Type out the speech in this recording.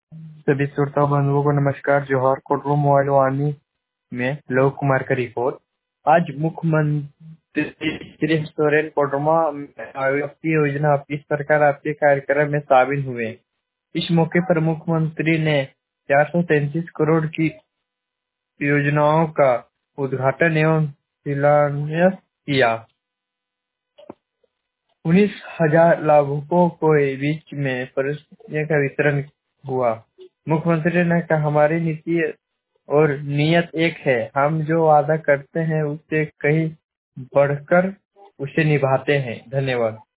सभी श्रोता बंधुओं को नमस्कार। जोहर कोटरू मोबाइल वाणी में लोक कुमार का रिपोर्ट। आज मुख्यमंत्री श्री सोरेन कोटरमा आपकी योजना आपकी सरकार आपके कार्यक्रम में शामिल हुए। इस मौके पर मुख्यमंत्री ने 433 करोड़ की योजनाओं का उद्घाटन एवं शिलान्यास किया। 19,000 लाभुकों को बीच में पुरस्कारों का वितरण हुआ। मुख्यमंत्री ने कहा, हमारी नीति और नीयत एक है। हम जो वादा करते हैं उससे कहीं बढ़कर उसे निभाते हैं। धन्यवाद।